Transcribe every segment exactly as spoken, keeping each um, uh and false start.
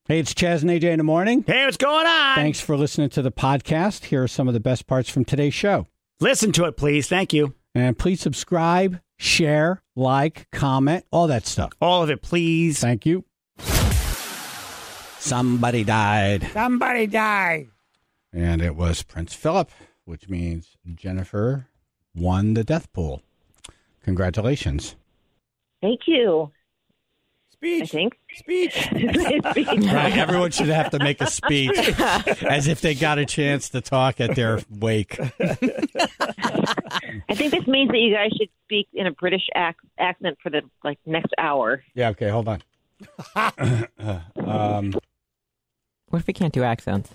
Hey, it's Chaz and A J in the morning. Hey, what's going on? Thanks for listening to the podcast. Here are some of the best parts from today's show. Listen to it, please. Thank you. And please subscribe, share, like, comment, all that stuff. All of it, please. Thank you. Somebody died. Somebody died. And it was Prince Philip, which means Jennifer won the death pool. Congratulations. Thank you. Speech. I think. Speech. Speech. Right. Everyone should have to make a speech as if they got a chance to talk at their wake. I think this means that you guys should speak in a British ac- accent for the like next hour. Yeah, okay, hold on. um, What if we can't do accents?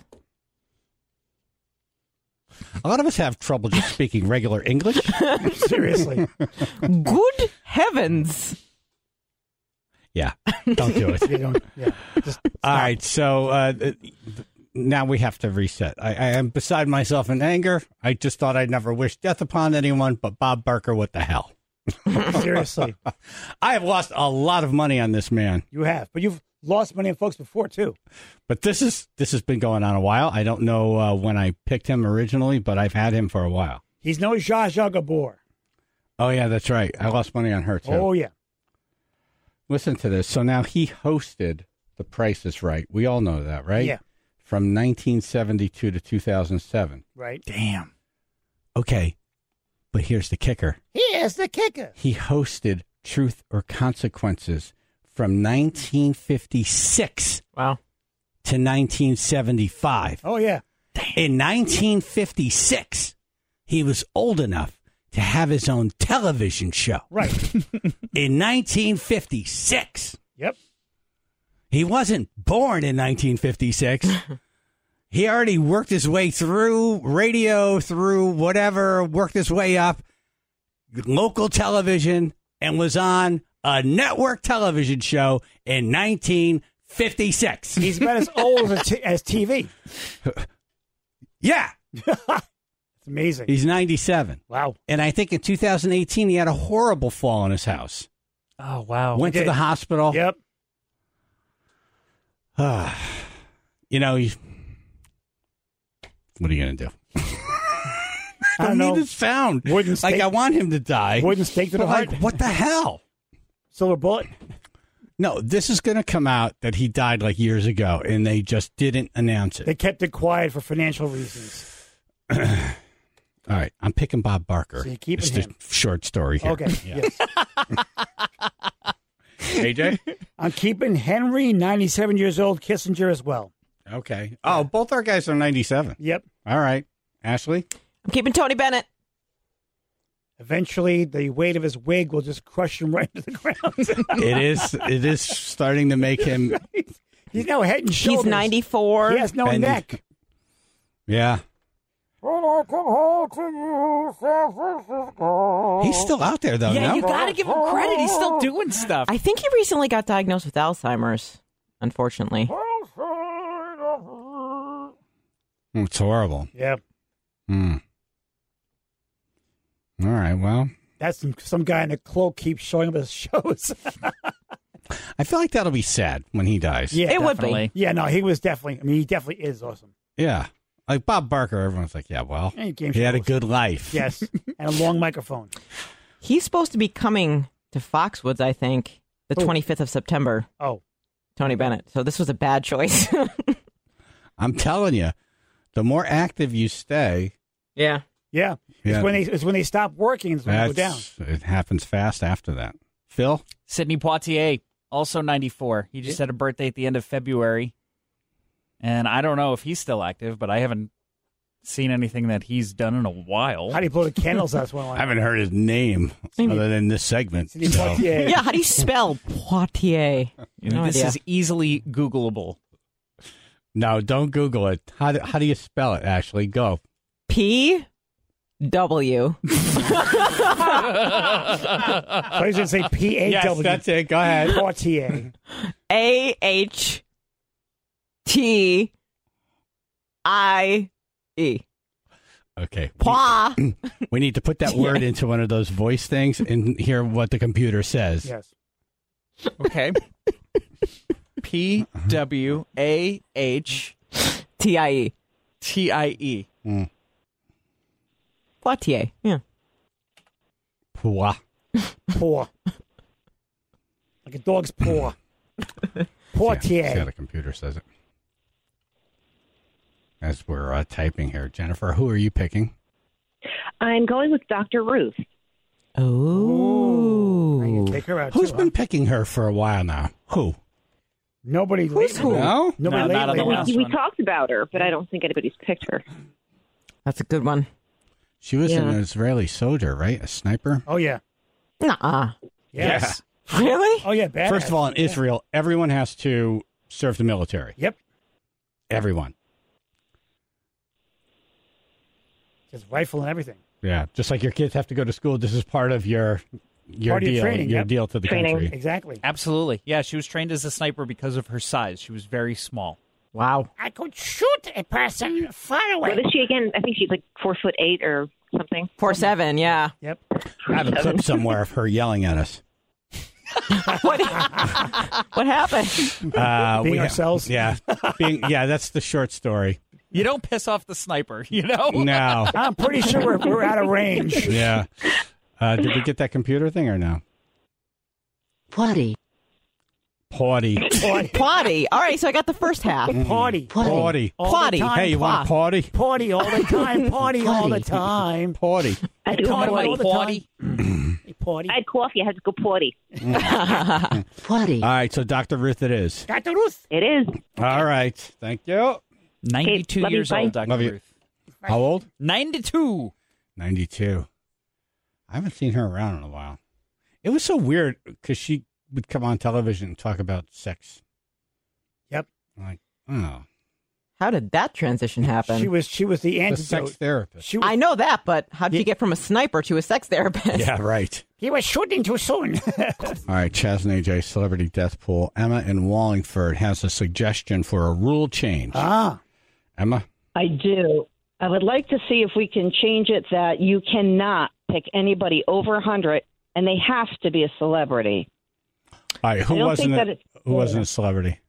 a lot of us have trouble just speaking regular English. Seriously. Good heavens. Yeah, don't do it. You don't, yeah. Just All stop. right, so uh, th- now we have to reset. I, I am beside myself in anger. I just thought I'd never wish death upon anyone, but Bob Barker, what the hell? Seriously. I have lost a lot of money on this man, You have. But you've lost money on folks before, too. but this is this has been going on a while. I don't know uh, when I picked him originally, but I've had him for a while. He's no Zsa Zsa Gabor. Oh, yeah, that's right. I lost money on her, too. Oh, yeah. Listen to this. So now he hosted The Price is Right. We all know that, right? Yeah. From nineteen seventy-two to two thousand seven. Right. Damn. Okay, but here's the kicker. Here's the kicker. He hosted Truth or Consequences from nineteen fifty-six Wow. to nineteen seventy-five. Oh, yeah. In nineteen fifty-six, he was old enough to have his own television show. Right. In nineteen fifty-six. Yep. He wasn't born in nineteen fifty-six. He already worked his way through radio, through whatever, worked his way up, local television, and was on a network television show in nineteen fifty-six. He's about as old as, t- as T V. Yeah, It's amazing. he's ninety-seven. Wow. And I think in two thousand eighteen, he had a horrible fall in his house. Oh, wow. Went he to did. the hospital. Yep. You know, he, what are you going to do? I don't I know. need his sound. Wooden Like, stake, I want him to die. wooden stake to the But, like, heart. what the hell? Silver bullet. No, this is going to come out that he died like years ago, and they just didn't announce They it. kept it quiet for financial reasons. All right, I'm picking Bob Barker. So you're keeping Just him. a short story here. Okay. Yeah. Yes. A J? I'm keeping Henry, ninety-seven years old, Kissinger as well. Okay. Oh, both our guys are ninety-seven. Yep. All right. Ashley? I'm keeping Tony Bennett. Eventually, the weight of his wig will just crush him right into the ground. It is It is starting to make him, He's now head and shoulders. He's ninety-four. He has no Bendy. neck. yeah. When I come home to you, San Francisco. He's still out there, though, Yeah, no? you gotta give him credit. He's still doing stuff. I think he recently got diagnosed with Alzheimer's, unfortunately. It's horrible. Yeah, Hmm. All right, well, that's some, some guy in a cloak keeps showing up at his shows. I feel like that'll be sad when he dies. yeah, It would Definitely. yeah. No, he was definitely. I mean, he definitely is awesome. Yeah. Like Bob Barker, everyone's like, yeah, well, And he came he had a shows. good life. Yes, and a long microphone. He's supposed to be coming to Foxwoods, I think, the Who? twenty-fifth of September. Oh, Tony Bennett. So this was a bad choice. I'm telling you, the more active you stay, yeah. yeah. Yeah. It's when they it's when they stop working. It's when they go down. that's, it happens fast after that. Phil? Sidney Poitier, also ninety-four. He just had a birthday at the end of February. And I don't know if he's still active, but I haven't seen anything that he's done in a while. How do you blow the candles out? I haven't heard his name other than this segment. Sidney so. Poitier. Yeah, how do you spell Poitier? You know, No this idea. is easily Googleable. No, don't Google it. How do, how do you spell it, Ashley? Go. P W. I was going to say P A Yes, W. that's it. Go ahead. Poitier. A H T I E. Okay. Pwa. We need to put that word into one of those voice things and hear what the computer says. Yes. Okay. P W A H T I E. T I E. Mm. Poitier. Yeah. Pois. Paw. Like a dog's paw. See Portier. how the computer says it. As we're uh, typing here. Jennifer, who are you picking? I'm going with Doctor Ruth. Oh. I can take her out Who's too, been huh? picking her for a while now? Who? Nobody. Who's lately. who? No? Nobody No, not on lately. the no. last We one. talked about her, but I don't think anybody's picked her. That's a good one. She was Yeah. an Israeli soldier, right? A sniper? Oh yeah. Nuh-uh. Yes. Really? Oh yeah. Badass. First of all, in Yeah. Israel, everyone has to serve the military. Yep. Everyone. Just rifle and everything. Yeah. Just like your kids have to go to school, this is part of your your Part of your deal. training, your yep. deal to the Training. country. Exactly. Absolutely. Yeah, she was trained as a sniper because of her size. She was very small. Wow. I could shoot a person far away. What is she again? I think she's like four foot eight or something. Four seven, yeah. Yep. I have a clip somewhere of her yelling at us. What, what happened? Uh, Being we ha- ourselves? Yeah. Being, yeah, that's the short story. You don't piss off the sniper, you know? No. I'm pretty sure we're, we're out of range. Yeah. Uh, did we get that computer thing or no? Potty. Potty. Potty. All right, so I got the first half. Party. Potty. All Potty. the time. Hey, you want a potty? Party all the time. Party all the time. Potty. I do Party potty. all the Potty. time. Hey, Party. I had coffee. I had to go potty. Potty. All right, so Doctor Ruth it is. Doctor Ruth. It is. All right. Thank you. ninety-two love you, years bye. old, Doctor Love you. Ruth. How old? ninety-two. ninety-two. I haven't seen her around in a while. It was so weird because she would come on television and talk about sex. Yep. I'm like, oh. How did that transition happen? She was she was the The antidote. sex therapist. She was, I know that, but how did Yeah. you get from a sniper to a sex therapist? Yeah, right. he was shooting too soon. All right, Chaz and A J, Celebrity Death Pool. Emma in Wallingford has a suggestion for a rule change. ah. Emma? I do. I would like to see if we can change it that you cannot pick anybody over one hundred, and they have to be a celebrity. All right, who I don't wasn't think a, that it's who wasn't a celebrity?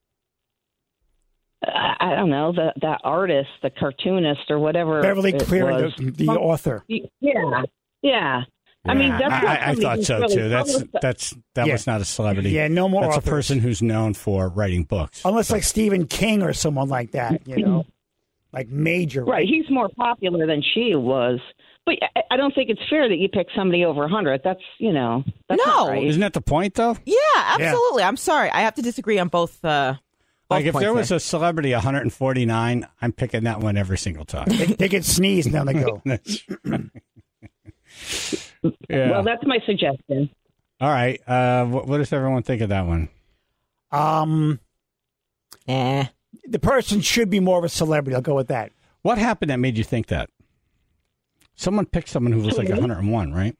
I, I don't know, the, that artist, the cartoonist, or whatever. Beverly it Cleary, was. the, the author. Yeah, yeah. I mean, Yeah, that's not I, I somebody thought who's so really too. That's publicized. that's that Yeah. was not a celebrity. Yeah, no more That's authors. a person who's known for writing books. Unless like Stephen King or someone like that, you know, like major. Right, he's more popular than she was. But I, I don't think it's fair that you pick somebody over one hundred. That's, you know, that's No. not right. Isn't that the point, though? Yeah, absolutely. I'm sorry. I have to disagree on both. Uh, both Like if points there was there. a celebrity one hundred forty-nine, I'm picking that one every single time. They, they get sneezed and down they go. That's right. Yeah. Well, that's my suggestion. All right. Uh, what, what does everyone think of that one? Um, Eh. the person should be more of a celebrity. I'll go with that. What happened that made you think that? Someone picked someone who was like one hundred one, right?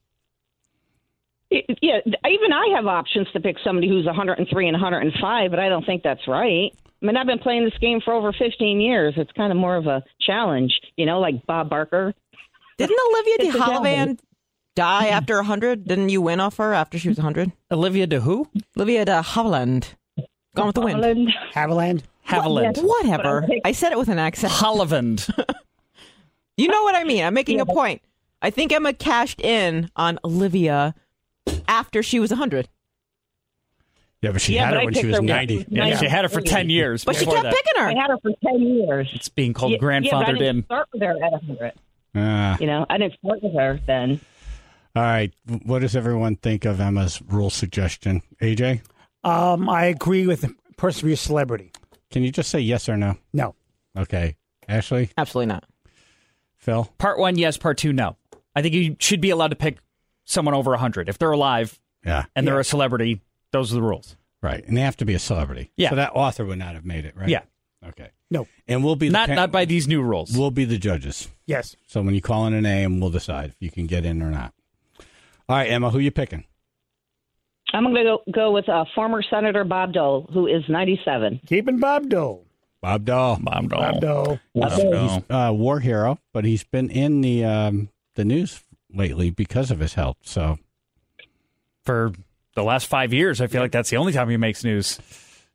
It- Yeah, even I have options to pick somebody who's one hundred three and one hundred five, but I don't think that's right. I mean, I've been playing this game for over fifteen years. It's kind of more of a challenge, you know, like Bob Barker. Didn't Olivia de It's a Havilland die after one hundred? Didn't you win off her after she was one hundred? Olivia de who? Olivia de Havilland. Gone with the wind. Holland. Haviland. Haviland. Whatever. I said it with an accent. Hollivand. You know what I mean. I'm making a point. I think Emma cashed in on Olivia after she was one hundred. Yeah, but she Yeah, had but her I when she picked was her when- ninety. Yeah, Yeah. she had her for ten years. But she before kept that. picking her. I had her for ten years. It's being called Yeah, grandfathered yeah, but I didn't in. start with her at one hundred. Uh, You know, I didn't start with her then. all right. What does everyone think of Emma's rule suggestion? A J, Um, I agree with the person to be a celebrity. can you just say yes or no? No. Okay. Ashley? Absolutely not. Phil? Part one, yes. Part two, no. I think you should be allowed to pick someone over one hundred. If they're alive Yeah. and they're Yeah. a celebrity, those are the rules. Right. And they have to be a celebrity. Yeah. So that author would not have made it, right? Yeah. Okay. No. And we'll be the Not pa- not by these new rules. we'll be the judges. Yes. So when you call in a name, we'll decide if you can get in or not. All right, Emma, who you picking? I'm going to go, go with uh, former Senator Bob Dole, who is ninety-seven. Keeping Bob Dole. Bob Dahl. Bob Dole. Bob Dole. He's, he's a war hero, but he's been in the um, the news lately because of his health. So For the last five years, I feel like that's the only time he makes news.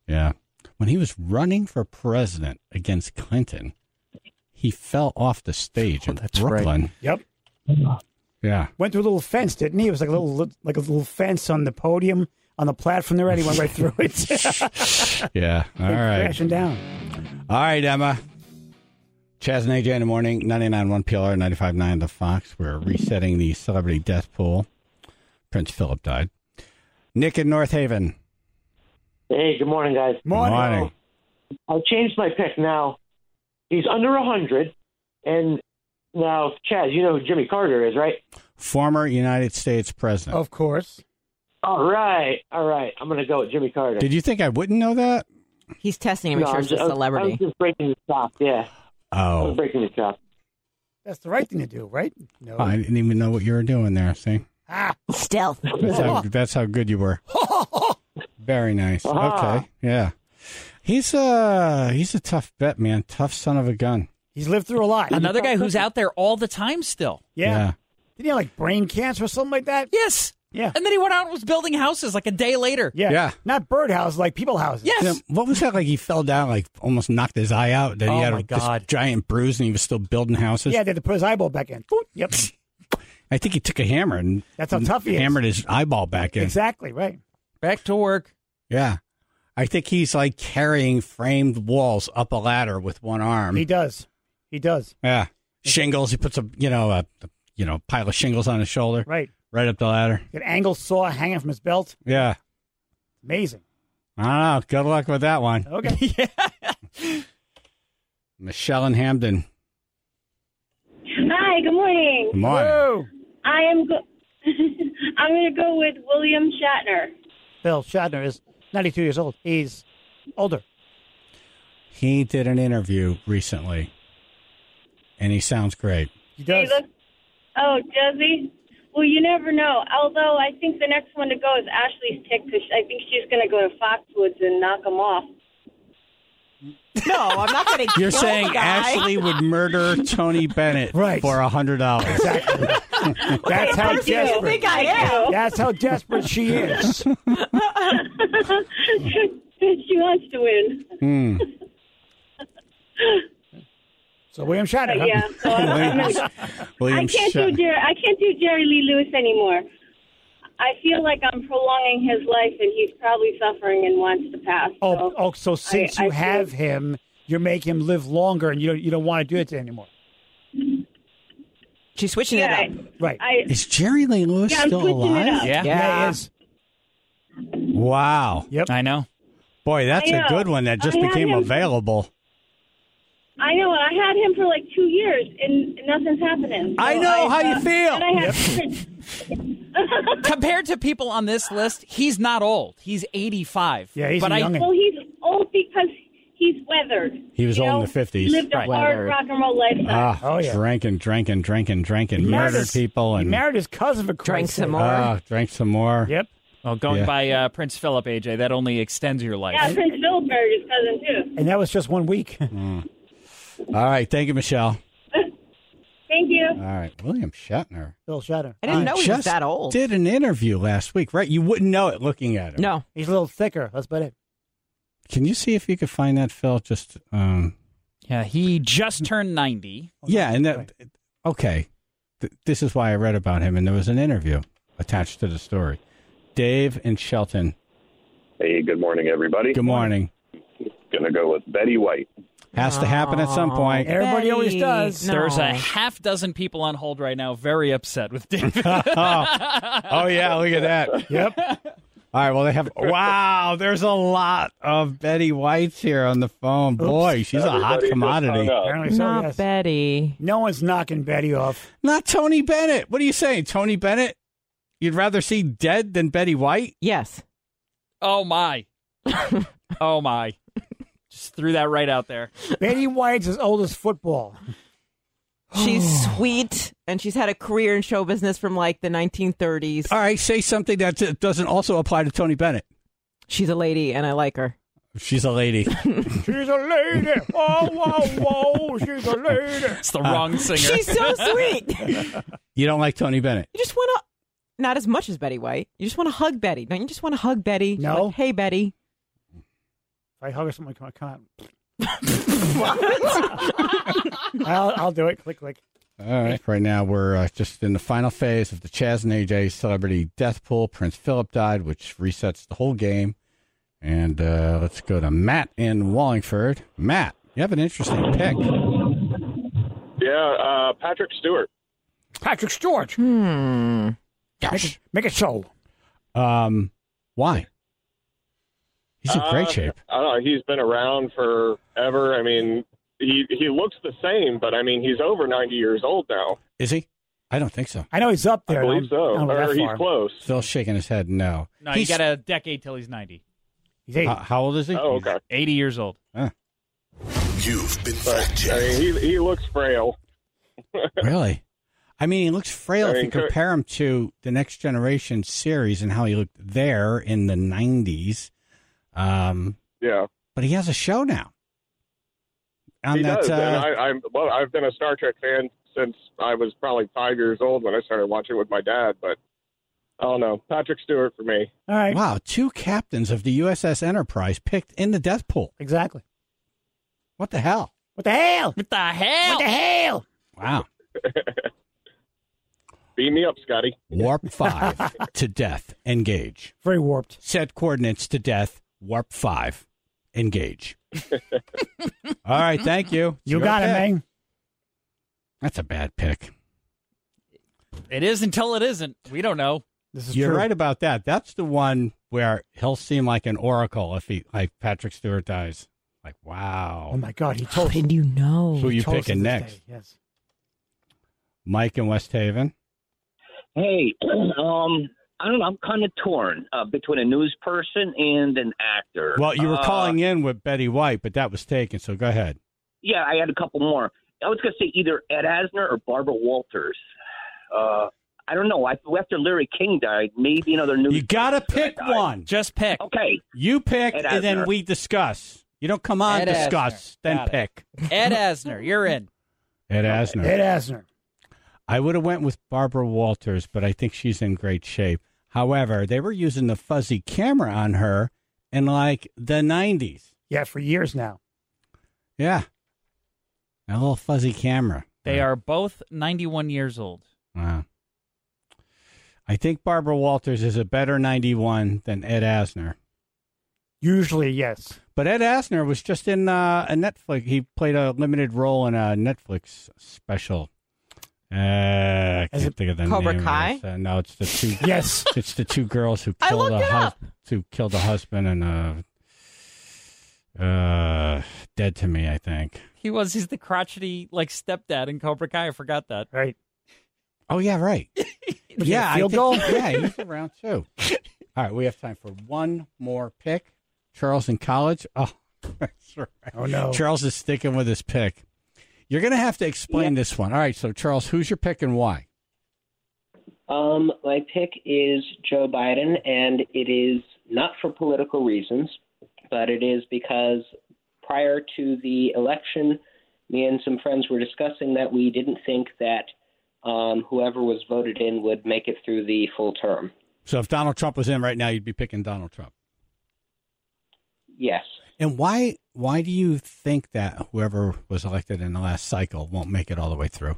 Yeah. When he was running for president against Clinton, he fell off the stage in that's right. Brooklyn. Yep. Yeah. Went through a little fence, didn't he? It was like a little like a little fence on the podium, on the platform there, and he went right through it. Yeah. All right. Crashing down. All right, Emma. Chaz and A J in the morning, ninety-nine point one P L R, ninety-five point nine The Fox. We're resetting the celebrity death pool. Prince Philip died. Nick in North Haven. Hey, good morning, guys. Morning. Morning. I've changed my pick now. He's under one hundred, and now, Chaz, you know who Jimmy Carter is, right? Former United States president. Of course. All right, all right. I'm going to go with Jimmy Carter. Did you think I wouldn't know that? He's testing to make No, sure I'm it's just, a I was- I celebrity. was just breaking the top, yeah. I was Oh, breaking the top. That's the right thing to do, right? No. I didn't even know what you were doing there. See, Ah. Stealth. that's how, that's how good you were. Very nice. Ah. Okay, yeah. He's uh he's a tough bet, man. Tough son of a gun. He's lived through a lot. Another guy who's out there all the time still. Yeah. Yeah. Did he have like brain cancer or something like that? Yes. Yeah. And then he went out and was building houses like a day later. Yeah. Yeah. Not birdhouses, like people houses. Yes. Yeah, what was that like? He fell down, like almost knocked his eye out. Then he Oh, had my a, this God. giant bruise, and he was still building houses. Yeah, they had to put his eyeball back in. Boop. Yep. I think he took a hammer and That's how tough he is. hammered his eyeball back in. Exactly, right. Back to work. Yeah, I think he's like carrying framed walls up a ladder with one arm. He does. He does. Yeah, shingles. He puts a you know a, a you know pile of shingles on his shoulder, Right. right up the ladder. An angle saw hanging from his belt. Yeah, Amazing. I don't know. Good luck with that one, Okay. Michelle and Hamden. Hi, good morning. Good morning. Whoa. I am go- I'm going to go with William Shatner. Bill Shatner is ninety-two years old. He's older. He did an interview recently, and he sounds great. He He does. looks- oh, does he? Well, you never know. Although I think the next one to go is Ashley's pick because I think she's going to go to Foxwoods and knock him off. No, I'm not going to You're kill saying the guy. Ashley would murder Tony Bennett Right. for a hundred dollars? Exactly. That's how What do you desperate. think I am? That's how desperate she is. She wants to win. Hmm. So William Shatner. But huh? yeah, so I'm, I'm William, gonna, William I can't do Shatner. Jerry. I can't do Jerry Lee Lewis anymore. I feel like I'm prolonging his life, and he's probably suffering and wants to pass. Oh, so. oh, so since I- you I have feel- him, you're making him live longer, and you don't you don't want to do it anymore. She's switching yeah, it up. Right. I, Is Jerry Lee Lewis Yeah, I'm still switching it alive? up. Yeah. Yeah, he is. Wow. Yep. I know. Boy, that's I a know. good one that just I had became him- available. I know. I had him for like two years, and nothing's happening. So I know how you uh, feel. And I have Compared to people on this list, he's not old. He's eighty-five. Yeah, he's but a I, youngin'. well, he's old because he's weathered. He was you old in know? the fifties. He lived a Right. hard Weathered. rock and roll lifestyle. Ah, Oh, yeah. drinking, drinking, drinking, drinking, He married murdered his- people, He and married his cousin for Drank Christ's some sake. more. ah, drank some more. Yep. well, going Yeah. by uh, Prince Philip, A J, that only extends your life. Yeah, Prince Philip married his cousin too. And that was just one week. All right, thank you, Michelle. Thank you. All right, William Shatner. Bill Shatner. I didn't I know he was just that old. Did an interview last week, right? You wouldn't know it looking at him. No. He's a little thicker. That's about it. Can you see if you could find that, Phil? Just um, Yeah, he just turned ninety. yeah, and that. Okay, Th- this is why I read about him, and there was an interview attached to the story. Dave and Shelton. Hey, good morning, everybody. Good morning. Gonna go with Betty White. Has to happen at some point. Everybody always Betty, does. no. There's a half dozen people on hold right now very upset with David. oh. oh, yeah, look at that. Yep. All right, well, they have. Wow, there's a lot of Betty Whites here on the phone. Boy, she's a hot Everybody just commodity. hung up. Apparently so, Not yes. Betty. No one's knocking Betty off. Not Tony Bennett. What are you saying, Tony Bennett? You'd rather see dead than Betty White? Yes. Oh, my. Oh, my. Just threw that right out there. Betty White's as old as football. She's sweet, and she's had a career in show business from like the nineteen thirties. All right, say something that uh, doesn't also apply to Tony Bennett. She's a lady, and I like her. She's a lady. She's a lady. Oh, whoa, whoa. She's a lady. It's the wrong singer. She's so sweet. You don't like Tony Bennett? You just want to, not as much as Betty White. You just want to hug Betty. Don't you just want to hug Betty? No. Like, hey, Betty. I hug her, something like, come on. I'll, I'll do it. Click, click. All right. Right now, we're uh, just in the final phase of the Chaz and A J celebrity death pool. Prince Philip died, which resets the whole game. And uh, let's go to Matt in Wallingford. Matt, you have an interesting pick. Yeah, uh, Patrick Stewart. Patrick Stewart. Hmm. Make it, make it so. Um, why? He's in great Uh, shape. I don't know. He's been around forever. I mean, he he looks the same, but I mean, he's over ninety years old now. Is he? I don't think so. I know he's up there. I believe so. I don't know Or that he's far. close. Phil's shaking his head no. No, He's- you got a decade till he's ninety. He's eight. How, how old is he? Oh, okay. eighty years old. You've been But, fact-checked. I mean, he he looks frail. Really? I mean, he looks frail I if mean, you Kurt- compare him to the Next Generation series and how he looked there in the nineties. Um, Yeah, but he has a show now. On he that, does. uh, and I, I'm well. I've been a Star Trek fan since I was probably five years old when I started watching with my dad. But I don't know. Patrick Stewart for me. All right. wow, two captains of the U S S Enterprise picked in the death pool. Exactly. What the hell? What the hell? What the hell? What the hell? Wow. Beam me up, Scotty. Warp five to death. Engage. Very warped. Set coordinates to death. Warp five. Engage. All right, thank you. You Your got it, pick. man. That's a bad pick. It is until it isn't. We don't know. This is You're true. right about that. That's the one where he'll seem like an oracle if he, like Patrick Stewart dies. Like, wow. Oh, my God. He How told did you know? Who you told us picking this next? day, Yes. Mike in West Haven. Hey, um, I don't know. I'm kind of torn uh, between a news person and an actor. Well, you were Uh, calling in with Betty White, but that was taken, so go ahead. Yeah, I had a couple more. I was going to say either Ed Asner or Barbara Walters. Uh, I don't know. I, after Larry King died, maybe another news. You got to pick died. one. Just pick. Okay. You pick, Ed and then Asner. we discuss. You don't come on, Ed discuss, Asner. then Got it. pick. Ed Asner, you're in. Ed Asner. Ed Asner. I would have went with Barbara Walters, but I think she's in great shape. However, they were using the fuzzy camera on her in like the nineties. Yeah, for years now. Yeah. A little fuzzy camera. They are both ninety-one years old. Wow. I think Barbara Walters is a better ninety-one than Ed Asner. Usually, yes. But Ed Asner was just in uh, a Netflix. He played a limited role in a Netflix special. Uh, I Is can't it think of the Cobra name. of Kai? this. Uh, no, it's the two. Yes. It's the two girls who I killed looked a it hus- up. who killed a husband and uh, uh, dead to me. I think. He was. He's the crotchety like stepdad in Cobra Kai. I forgot that. Right. Oh yeah, right. Was it yeah, a field I goal? think, yeah, he's around too. All right, we have time for one more pick. Charles in college. Oh, that's right. Oh, no. Charles is sticking with his pick. You're going to have to explain this one. All right, so Charles, who's your pick and why? Um, my pick is Joe Biden, and it is not for political reasons, but it is because prior to the election, me and some friends were discussing that we didn't think that um, whoever was voted in would make it through the full term. So if Donald Trump was in right now, you'd be picking Donald Trump. Yes. And why why do you think that whoever was elected in the last cycle won't make it all the way through?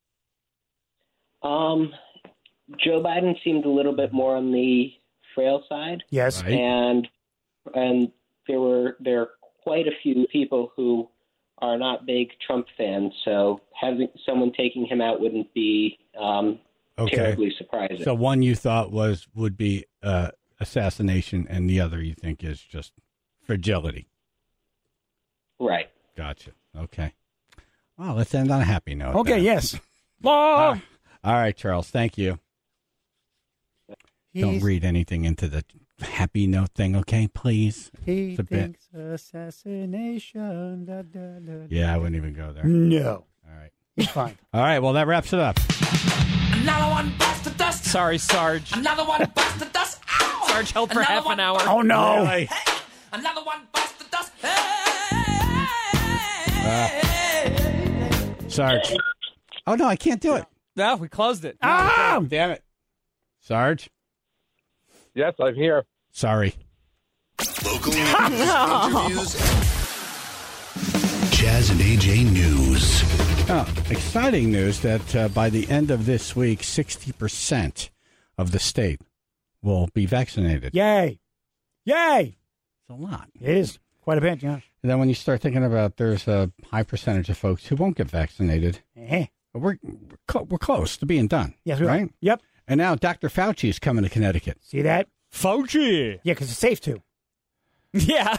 Um, Joe Biden seemed a little bit more on the frail side. Yes. Right. And and there were there are quite a few people who are not big Trump fans, so having someone taking him out wouldn't be um, Okay. terribly surprising. So one you thought was would be uh, assassination, and the other you think is just fragility. Right. Gotcha. Okay. Well, let's end on a happy note. Okay, then. yes. All right. All right, Charles. Thank you. Don't He's- read anything into the happy note thing, okay? Please. He It's a bit. thinks assassination. Da, da, da, Yeah, I wouldn't even go there. No. All right. He's fine. All right. Well, that wraps it up. Another one bites the dust. Sorry, Sarge. Another one bites the dust. Ow! Sarge held for Another half one an hour. Oh, no. Really? Hey! Another one bites the dust. Uh, Sarge. Oh, no, I can't do it. No, we closed it. Ah! Damn it. Sarge. Yes, I'm here. Sorry. Local news, interviews, Jazz and A J News. Oh, exciting news that uh, by the end of this week, sixty percent of the state will be vaccinated. Yay. Yay. It's a lot. It is. Quite a bit, yeah. And then when you start thinking about there's a high percentage of folks who won't get vaccinated, Eh. we're, we're, cl- we're close to being done. Yes, we are. right? Yep. And now Doctor Fauci is coming to Connecticut. See that? Fauci. Yeah, because it's safe to. Yeah.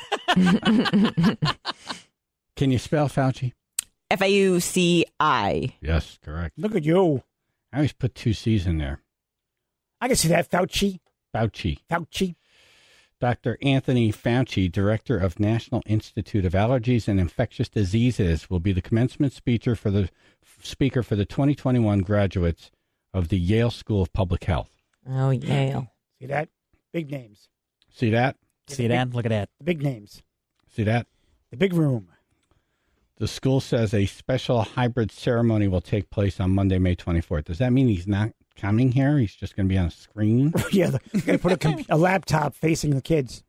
Can you spell Fauci? F A U C I. Yes, correct. Look at you. I always put two C's in there. I can see that. Fauci. Fauci. Fauci. Doctor Anthony Fauci, Director of National Institute of Allergies and Infectious Diseases, will be the commencement speaker for the speaker for the twenty twenty-one graduates of the Yale School of Public Health. Oh, Yale. See that? Big names. See that? See that? Look at that. The big names. See that? The big room. The school says a special hybrid ceremony will take place on Monday, May twenty-fourth. Does that mean he's not coming here? He's just going to be on a screen? Yeah, they're going to put a, com- a laptop facing the kids.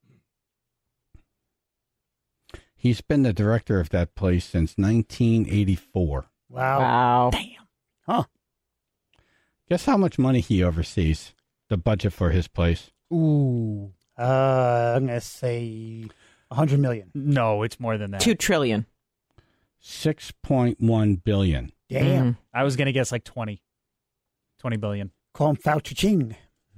He's been the director of that place since nineteen eighty-four. Wow. Wow. Damn. Huh. Guess how much money he oversees, the budget for his place? Ooh. Uh, I'm going to say one hundred million. No, it's more than that. Two trillion. six point one billion. Damn. Mm. I was going to guess like twenty. twenty billion. Call him Fauci Ching.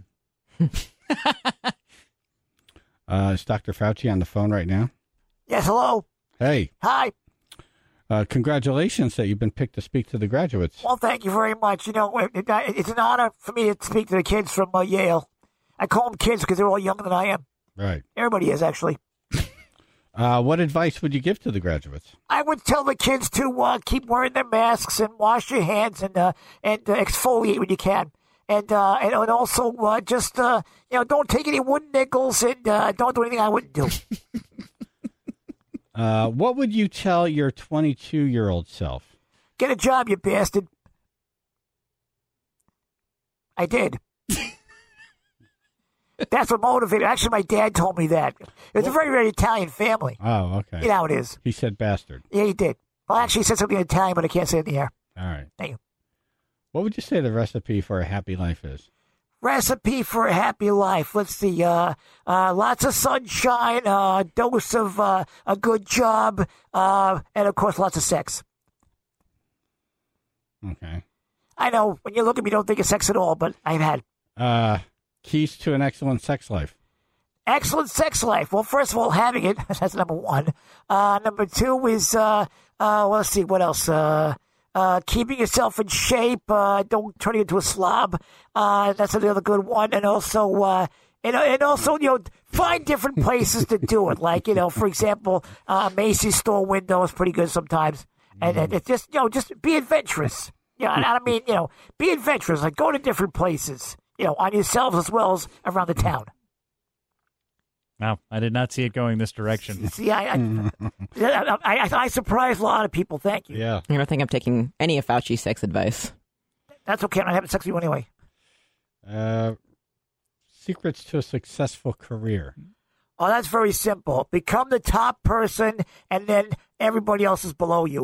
Uh, is Doctor Fauci on the phone right now? Yes, hello. Hey, Hi. uh, congratulations that you've been picked to speak to the graduates. Well, thank you very much. You know, it, it, it's an honor for me to speak to the kids from uh, Yale. I call them kids because they're all younger than I am. Right. Everybody is, actually. Uh, what advice would you give to the graduates? I would tell the kids to uh, keep wearing their masks and wash your hands and uh, and uh, exfoliate when you can. And uh, and, and also uh, just, uh, you know, don't take any wooden nickels and uh, don't do anything I wouldn't do. Uh, what would you tell your twenty-two-year-old self? Get a job, you bastard. I did. That's what motivated. Actually, my dad told me that. It's a very, very Italian family. Oh, okay. You know how it is. He said bastard. Yeah, he did. Well, actually, he said something in Italian, but I can't say it in the air. All right. Thank you. What would you say the recipe for a happy life is? Recipe for a happy life. Let's see. Uh, uh, lots of sunshine, a uh, dose of uh, a good job, uh, and, of course, lots of sex. Okay. I know, when you look at me, you don't think of sex at all, but I've had. Uh, keys to an excellent sex life. Excellent sex life. Well, first of all, having it. That's number one. Uh, number two is, uh, uh, well, let's see, what else? Uh, uh, keeping yourself in shape. Uh, don't turn you into a slob. Uh, that's another good one. And also, uh, and, and also, you know, find different places to do it. Like, you know, for example, uh, Macy's store window is pretty good sometimes. And, and it's just, you know, just be adventurous. You know, and I mean, you know, be adventurous. Like, go to different places. You know, on yourselves as well as around the town. Wow, I did not see it going this direction. See, I I, I, I, I surprised a lot of people. Thank you. Yeah. I don't think I'm taking any of Fauci's sex advice. That's okay. I'm not having sex with you anyway. Uh, secrets to a successful career. Oh, that's very simple. Become the top person, and then everybody else is below you.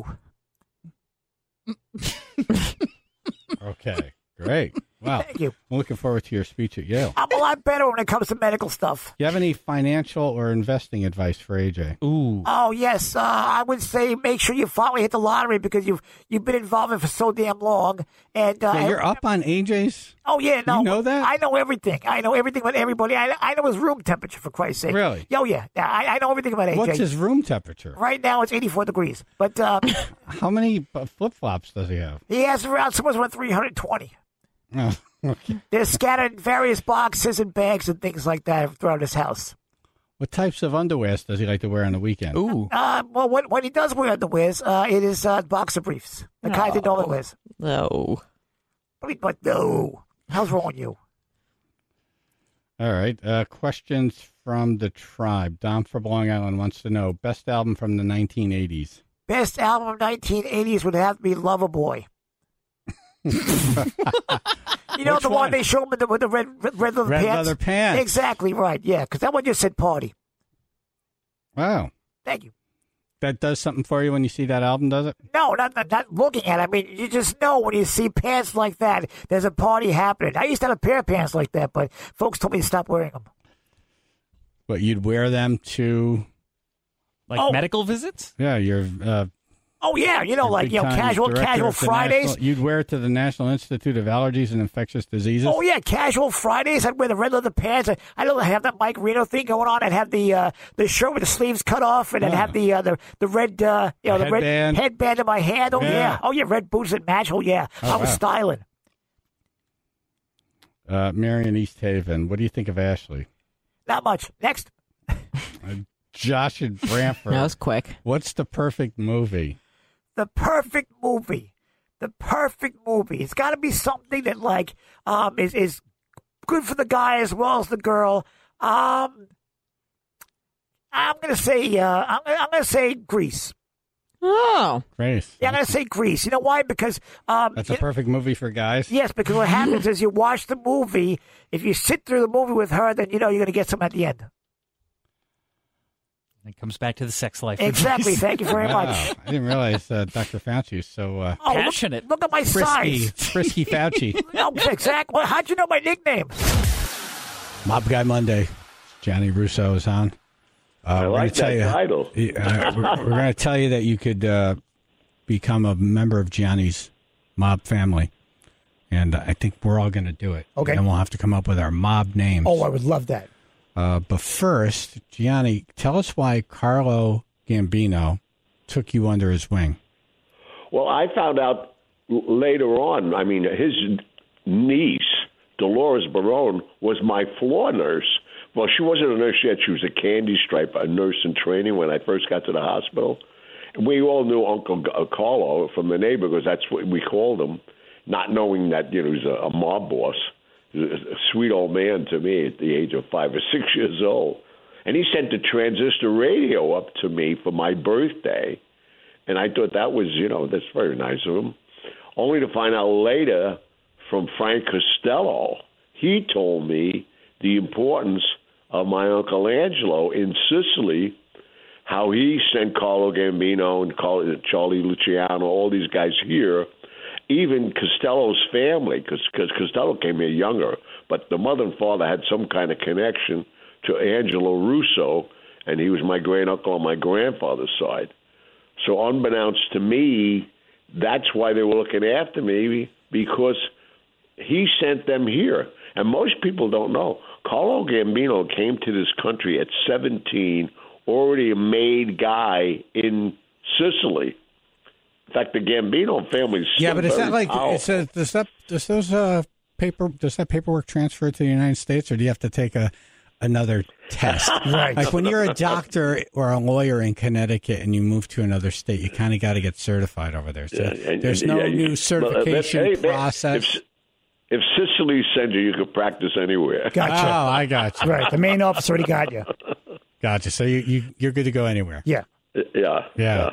Okay. Great. Wow. Thank you. I'm looking forward to your speech at Yale. I'm a lot better when it comes to medical stuff. Do you have any financial or investing advice for A J? Ooh. Oh, yes. Uh, I would say make sure you finally hit the lottery because you've you've been involved in it for so damn long. And uh, Yeah, you're up on A J's? Oh, yeah. No, You know that? I know everything. I know everything about everybody. I, I know his room temperature, for Christ's sake. Really? Oh, yeah. yeah I, I know everything about A J. What's his room temperature? Right now, it's eighty-four degrees. But uh, How many flip flops does he have? he has around somewhere around three hundred twenty. Oh, okay. They're scattered in various boxes and bags and things like that throughout his house. What types of underwears does he like to wear on the weekend? Ooh. Uh, well, when, when he does wear underwears, uh, it is uh, boxer briefs. The kind that normally wears. No. I mean, but no. How's wrong with you? All right. Uh, questions from the tribe. Dom from Long Island wants to know best album from the nineteen eighties. Best album of nineteen eighties would have to be Loverboy. You know Which the one, one? they show him with the, with the red, red, red leather Red pants? leather pants. Exactly right, yeah, because that one just said party. Wow. Thank you. That does something for you when you see that album, does it? No, not, not, not looking at it. I mean, you just know when you see pants like that, there's a party happening. I used to have a pair of pants like that, but folks told me to stop wearing them. But you'd wear them to... Like Oh. medical visits? Yeah, you're... Uh, Oh, yeah, you know, Your like, you know, big-time casual director casual of the Fridays. National- you'd wear it to the National Institute of Allergies and Infectious Diseases. Oh, yeah, casual Fridays. I'd wear the red leather pants. I, I don't have that Mike Reno thing going on. I'd have the uh, the shirt with the sleeves cut off, and I'd have the uh, the the red uh, you know the Headband. red headband in my hand. Oh yeah. Yeah. oh yeah, red boots that match. Oh yeah, Oh, I was wow. styling. Uh, Marion East Haven. What do you think of Ashley? Not much. Next, Uh, Josh and Brantford. That was quick. What's the perfect movie? the perfect movie. The perfect movie. It's got to be something that like um is is good for the guy as well as the girl. Um, I'm gonna say uh, I'm, I'm gonna say Grease. Oh, Grace. Yeah, I'm gonna say Grease. You know why? Because um, That's a it- perfect movie for guys. yes, because what happens is you watch the movie. If you sit through the movie with her, then you know you're gonna get some at the end. It comes back to the sex life. Exactly. Thank you very Wow. much. I didn't realize uh, Doctor Fauci is so uh, Oh, look- Passionate. Look, at my frisky. size. Frisky Fauci. No, exactly. How'd you know my nickname? Mob Guy Monday. Johnny Russo is on. Uh, I we're like gonna tell that you, title. Uh, we're we're going to tell you that you could uh, become a member of Johnny's mob family. And I think we're all going to do it. Okay. And we'll have to come up with our mob names. Oh, I would love that. Uh, but first, Gianni, tell us why Carlo Gambino took you under his wing. Well, I found out l- later on. I mean, his niece, Dolores Barone, was my floor nurse. Well, she wasn't a nurse yet. She was a candy stripe, a nurse in training when I first got to the hospital. And we all knew Uncle G- uh, Carlo from the neighborhoods. That's what we called him, not knowing that you know he was a, a mob boss. He was a sweet old man to me at the age of five or six years old. And he sent the transistor radio up to me for my birthday. And I thought that was, you know, that's very nice of him. Only to find out later from Frank Costello, he told me the importance of my Uncle Angelo in Sicily, how he sent Carlo Gambino and Carlo, Charlie Luciano, all these guys here, even Costello's family, because Costello came here younger, but the mother and father had some kind of connection to Angelo Russo, and he was my great uncle on my grandfather's side. So unbeknownst to me, that's why they were looking after me, because he sent them here. And most people don't know. Carlo Gambino came to this country at seventeen, already a made guy in Sicily. In fact, the Gambino family is Yeah, still but is that very like powerful. it's a, does that does those uh paper does that paperwork transfer to the United States, or do you have to take a another test? Right. Like when you're a doctor or a lawyer in Connecticut and you move to another state, you kind of got to get certified over there. So Yeah, and- there's and- no yeah, you- new well, certification they- they- process. If, if Sicily sends you, you could practice anywhere. Gotcha. Oh, I got you. Right. The main office already got you. Gotcha. So you, you you're good to go anywhere. Yeah. Yeah. Yeah.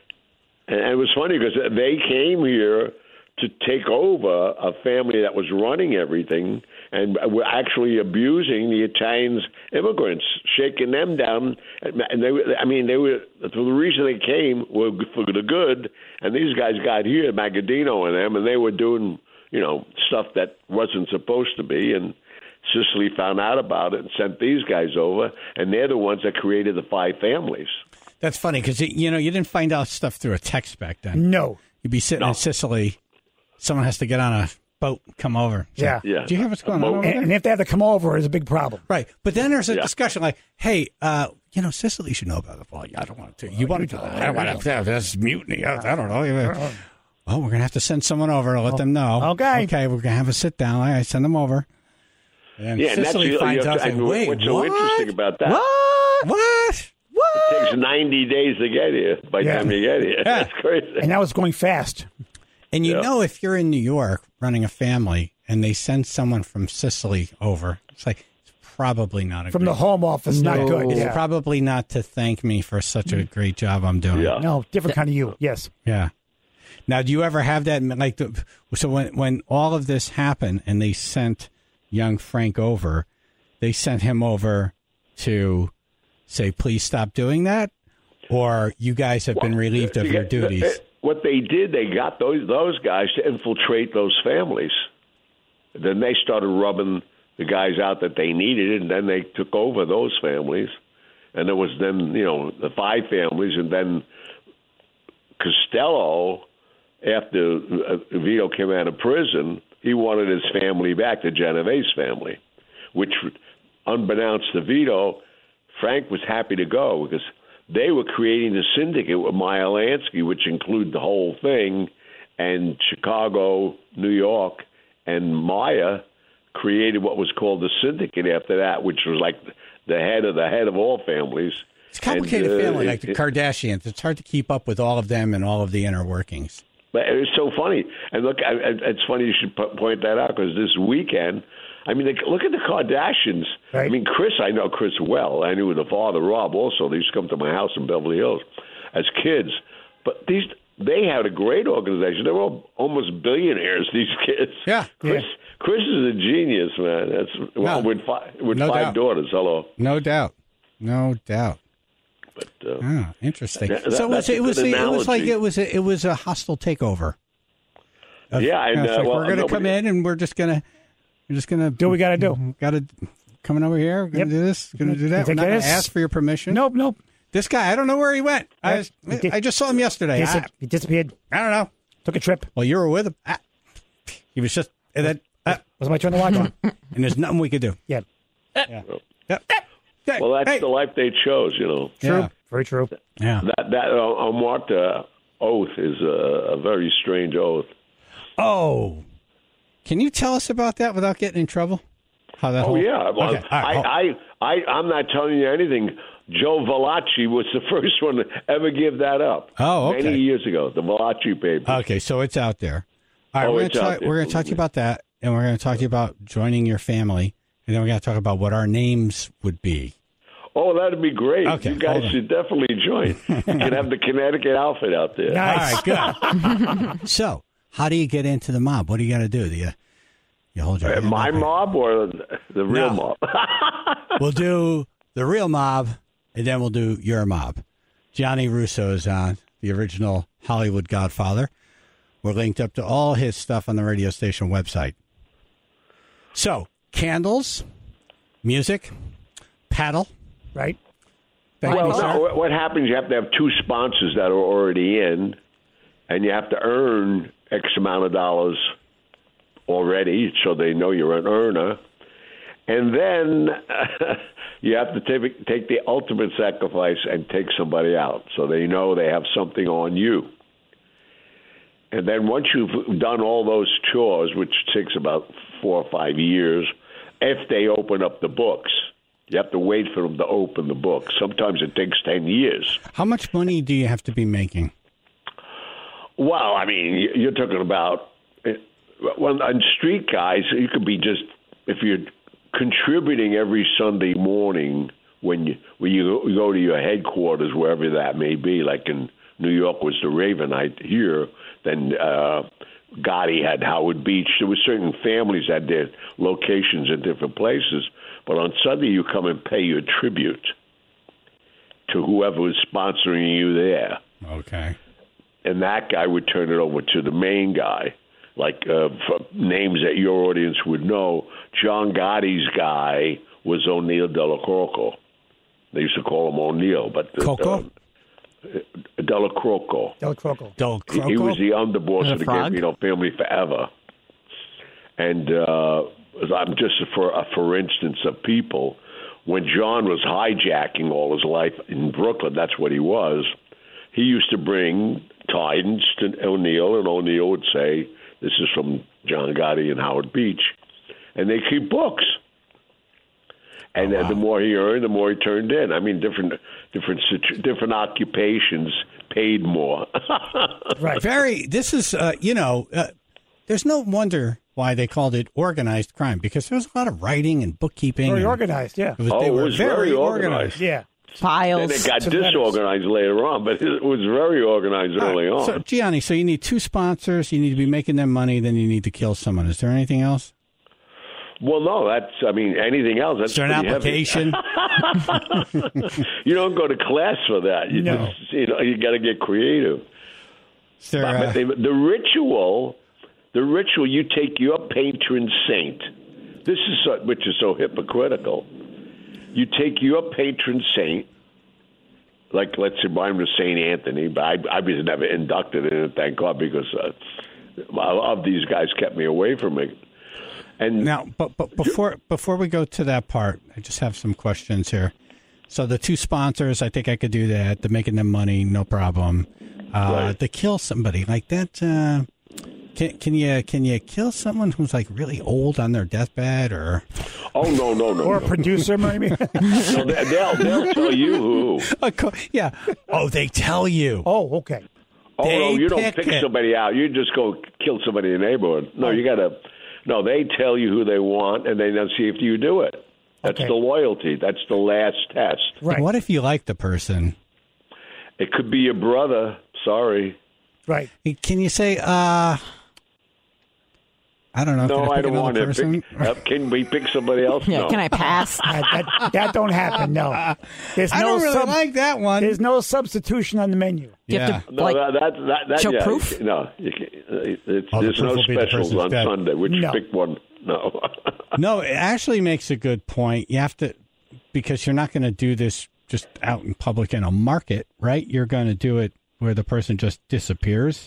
And it was funny because they came here to take over a family that was running everything and were actually abusing the Italians immigrants, shaking them down. And they, were- I mean, they were for the reason they came were for the good. And these guys got here, Magadino and them, and they were doing, you know, stuff that wasn't supposed to be. And Sicily found out about it and sent these guys over, and they're the ones that created the five families. That's funny because you know you didn't find out stuff through a text back then. No. You'd be sitting in Sicily. Someone has to get on a boat, come over. Say, Yeah. Yeah. Do you have what's going on over And, there? and if they have to come over, it's a big problem. Right. But then there's a Yeah. discussion like, hey, uh, you know, Sicily should know about it. Well, yeah, I don't want to. You want to do that? I don't want to. That's mutiny. I I don't know. Oh, we're going to have to send someone over to let them know. Okay. Okay, we're going to have a sit down. All right, send them over. And Yeah, and that's Sicily the- finds you- out, I like, mean, wait, what's so what? interesting about that? What? What? It takes ninety days to get here by the Yeah. time you get here. Yeah. That's crazy. And now it's going fast. And you Yeah. know, if you're in New York running a family and they send someone from Sicily over, it's like, it's probably not a From great the home office, not good. It's Yeah. probably not to thank me for such a great job I'm doing. Yeah. No, different kind of you. Yes. Yeah. Now, do you ever have that, like, the, so when, when all of this happened and they sent young Frank over, they sent him over to say, please stop doing that? Or you guys have been relieved of your duties? What they did, they got those those guys to infiltrate those families. Then they started rubbing the guys out that they needed, and then they took over those families. And there was then, you know, the five families, and then Costello, after Vito came out of prison, he wanted his family back, the Genovese family, which, unbeknownst to Vito, Frank was happy to go because they were creating the syndicate with Meyer Lansky, which included the whole thing, and Chicago, New York, and Meyer created what was called the syndicate after that, which was like the head of the head of all families. It's a complicated and, uh, family, like it, the Kardashians. It's hard to keep up with all of them and all of the inner workings. But it was so funny. And look, I, I, it's funny you should p- point that out because this weekend, I mean, they, look at the Kardashians. Right. I mean, Chris, I know Chris well. I knew the father, Rob, also. They used to come to my house in Beverly Hills as kids. But these, they had a great organization. They were all almost billionaires, these kids. Yeah. Chris, yeah. Chris is a genius, man. That's well, no, with five, with no five doubt. daughters. Hello. No doubt. No doubt. But uh, ah, interesting. That, that, so it was, it was, it was like it was a, it was a hostile takeover. Of, yeah, and, you know, uh, like well, we're going to nobody, come in and we're just going to we're just going to do what we got to do. Got to coming over here. We're going to Yep. do this. Going to do that. We're not going to ask for your permission. Nope, nope. This guy, I don't know where he went. I was, He I just saw him yesterday. Dis- I, he disappeared. I don't know. Took a trip. Well, you were with him. Ah, he was just and then. Ah, was my turn to watch on? And there's nothing we could do. Yeah. Yeah. Yeah. Well, that's hey. the life they chose, you know. True. Yeah. Very true. Yeah. That that uh, Omerta oath is a, a very strange oath. Oh, can you tell us about that without getting in trouble? How that? Oh whole... yeah. Well, okay. right. I, I I I'm not telling you anything. Joe Valachi was the first one to ever give that up. Oh, okay. Many years ago, the Valachi paper. Okay, so it's out there. All right, Oh, we're it's going out to there. we're going to talk to you about that, and we're going to talk to you about joining your family, and then we're going to talk about what our names would be. Oh, that'd be great. Okay, you guys hold on. should definitely join. You can have the Connecticut outfit out there. Nice. All right, good. So, how do you get into the mob? What do you got to do? Do you you hold your Uh, hand My up? mob or the real No. mob? We'll do the real mob, and then we'll do your mob. Johnny Russo is on, the original Hollywood Godfather. We're linked up to all his stuff on the radio station website. So, candles, music, paddle. Right. Thank well, you, sir. no, what- what happens, you have to have two sponsors that are already in, and you have to earn X amount of dollars already, so they know you're an earner. And then you have to take, take the ultimate sacrifice and take somebody out, so they know they have something on you. And then once you've done all those chores, which takes about four or five years, if they open up the books, you have to wait for them to open the books. Sometimes it takes ten years. How much money do you have to be making? Well, I mean, you're talking about, well, on street guys, you could be just, if you're contributing every Sunday morning when you when you go to your headquarters, wherever that may be, like in New York was the Ravenite here, then uh, Gotti had Howard Beach. There were certain families that had their locations in different places. But on Sunday, you come and pay your tribute to whoever was sponsoring you there. Okay. And that guy would turn it over to the main guy. Like uh, for names that your audience would know, John Gotti's guy was O'Neill Della Croco. They used to call him O'Neill. But uh, Coco? Uh, Della Croco. Del Croco. Del Croco? He, he was the underboss The of the frog? Gambino family forever. And uh, I'm just for uh, for instance of people, when John was hijacking all his life in Brooklyn, that's what he was. He used to bring tidings to O'Neill, and O'Neill would say, "This is from John Gotti and Howard Beach," and they keep books. And Oh, then wow. the more he earned, the more he turned in. I mean, different different situ- different occupations paid more. Right. Very, this is, uh, you know, uh, there's no wonder why they called it organized crime, because there was a lot of writing and bookkeeping. Very and organized, yeah. It was, Oh, they it were was very, very organized. organized. Yeah. files. Then it got disorganized later on, but it was very organized early on. So, Gianni, so you need two sponsors, you need to be making them money, then you need to kill someone. Is there anything else? Well, no, that's, I mean, anything else, that's Is there an pretty application? heavy. You don't go to class for that. You No. just, you know, you got to get creative. Is there, But uh, they- the ritual, the ritual, you take your patron saint. This is so, which is so hypocritical. You take your patron saint, like let's say mine was Saint Anthony, but I, I was never inducted in it, thank God, because uh, of these guys kept me away from it. And now, but, but before before we go to that part, I just have some questions here. So the two sponsors, I think I could do that. They're making them money, no problem. Uh, Right. To kill somebody like that, uh, can can you can you kill someone who's like really old on their deathbed, or? Oh no no no! Or a no. producer, maybe. No, they- they'll they'll tell you who. Of course, yeah. Oh, they tell you. Oh, okay. Oh no, They you don't pick pick it. somebody out. You just go kill somebody in the neighborhood. No, you got to. No, they tell you who they want, and they then see if you do it. That's Okay. the loyalty. That's the last test. What if you like the person? It could be your brother. Sorry. Right. Can you say, uh, I don't know. No, can I, I pick don't another want to person? pick. Uh, can we pick somebody else? Yeah, no. can I pass? that, that, that don't happen. No, there's I no don't really sub- like that one. There's no substitution on the menu. You have to, No, like, that, that, that, that, show yeah, proof? you- No, you can, it's, Oh, the there's proof no will be the specials person's on dead. Sunday. Which No. pick one? No. No, it actually makes a good point. You have to, because you're not going to do this just out in public in a market, right? You're going to do it where the person just disappears.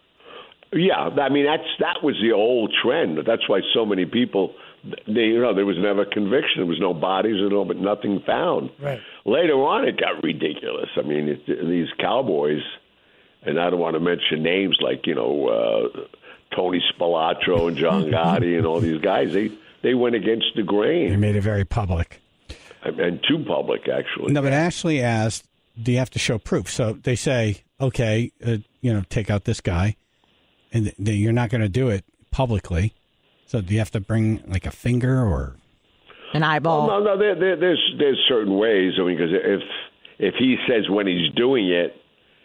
Yeah, I mean that's that was the old trend. That's why so many people, they, you know, there was never conviction. There was no bodies or no, but nothing found. Right. Later on, it got ridiculous. I mean, it, these cowboys, and I don't want to mention names like you know uh, Tony Spilatro and John Gotti and all these guys. They they went against the They grain made it very public. and, and too public actually. No, but Ashley asked, do you have to show proof? So they say, okay, uh, you know, take out this guy, and th- th- you're not going to do it publicly. So do you have to bring like a finger or an eyeball? Well, no, no, there, there, there's there's certain ways. I mean, because if if he says when he's doing it,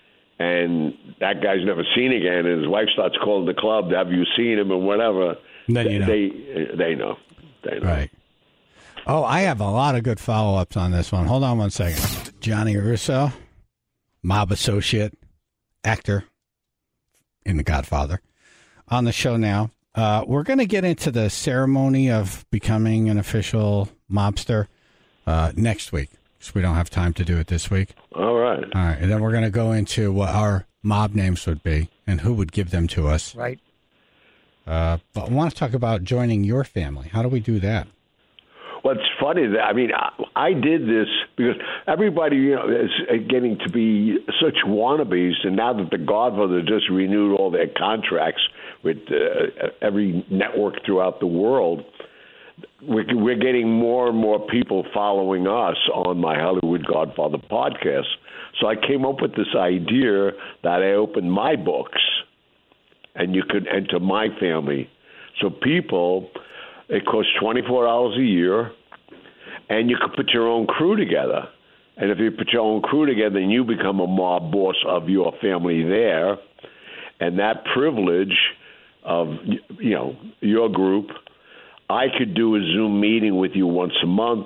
and that guy's never seen again, and his wife starts calling the club, have you seen him and whatever, Then you know. they they know, they know. right? Oh, I have a lot of good follow-ups on this one. Hold on one second. Johnny Russo, mob associate, actor in The Godfather, on the show now. Uh, we're going to get into the ceremony of becoming an official mobster uh, next week, because we don't have time to do it this week. All right. All right, and then we're going to go into what our mob names would be and who would give them to us. Right. Uh, But I want to talk about joining your family. How do we do that? Well, it's funny that I mean I, I did this because everybody you know is getting to be such wannabes, and now that the Godfather just renewed all their contracts with uh, every network throughout the world, we're, we're getting more and more people following us on my Hollywood Godfather podcast. So I came up with this idea that I opened my books, and you could enter my family. So people. It costs twenty-four dollars a year, and you can put your own crew together. And if you put your own crew together, then you become a mob boss of your family there. And that privilege of, you know, your group, I could do a Zoom meeting with you once a month,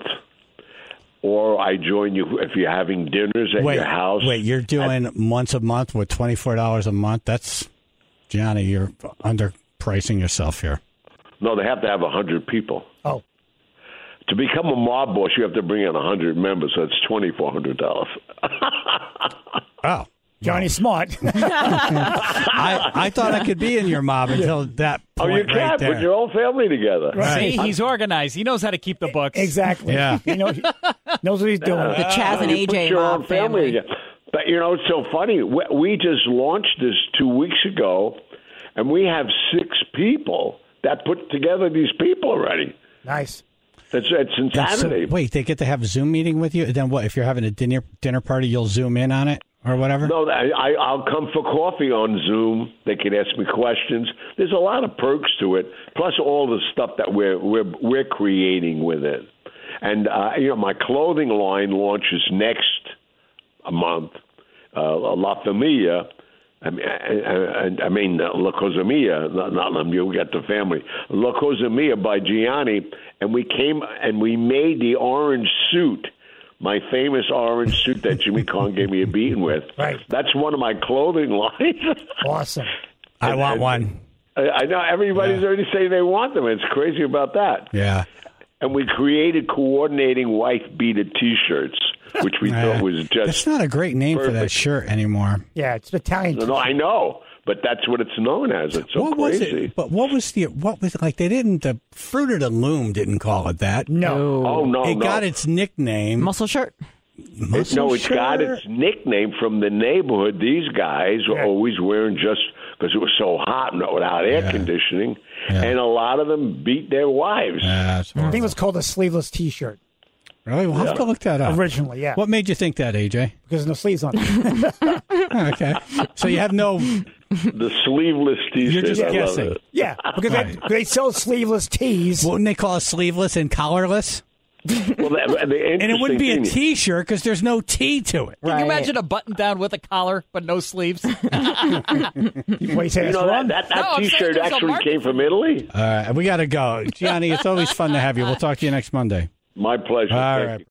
or I join you if you're having dinners at wait, your house. Wait, you're doing once a month with twenty-four dollars a month? That's, Johnny, you're underpricing yourself here. No, they have to have one hundred people. Oh. To become a mob boss, you have to bring in one hundred members, so it's twenty-four hundred dollars. Oh. Johnny Smart. I, I thought I could be in your mob until that Oh, point you can right there. put your whole family together. Right. See, he's organized. He knows how to keep the books. Exactly. Yeah. He knows, knows what he's doing. The Chaz and You A put J your mob own family family. together. But, you know, it's so funny. We, we just launched this two weeks ago, and we have six people that put together these people already. Nice. It's, it's That's so- insanity. wait, they get to have a Zoom meeting with you? Then what, if you're having a dinner dinner party, you'll Zoom in on it or whatever? No, I, I, I'll come for coffee on Zoom. They can ask me questions. There's a lot of perks to it, plus all the stuff that we're we're we're creating with it. And uh, you know, my clothing line launches next a month. Uh, La Familia. I mean, I, I, I mean La Cosa Mia, not, not La Mia, we got the family. La Cosa Mia by Gianni, and we came and we made the orange suit, my famous orange suit that Jimmy Kahn gave me a beating with. Right. That's one of my clothing lines. Awesome. I And- want and- one. I I know everybody's Yeah. already saying they want them. It's crazy about that. Yeah. And we created coordinating wife beaded T-shirts, which we Yeah. thought was just That's not a great name for that perfect. shirt anymore. Yeah, it's Italian. No, no, I know, but that's what it's known as. It's so what was crazy. it? But what was the what was like? They didn't. The Fruit of the Loom didn't call it that. No. Oh no, It no. got its nickname. Muscle shirt. It- no, it's got its nickname from the neighborhood. These guys were Yeah. always wearing just because it was so hot and without air Yeah. conditioning, Yeah. and a lot of them beat their wives. Yeah, that's I think it horrible. was called a sleeveless T-shirt Really? We'll have to look that up. originally. Yeah, What made you think that, A J? because there's no sleeves on it. Okay. So you have no. The sleeveless T-shirt. You're just I love guessing. it. Yeah, because they, they sell sleeveless tees. Wouldn't they call it sleeveless and collarless? Well, the, the And it wouldn't be a interesting thing- T-shirt because there's no T to it. Can you imagine a button down with a collar but no sleeves? Wait, you say You that's know that wrong? that, that No, I'm saying T-shirt there's a actually market came from Italy. All right, we got to go. Gianni, it's always fun to have you. We'll talk to you next Monday. My pleasure. All Thank right. you.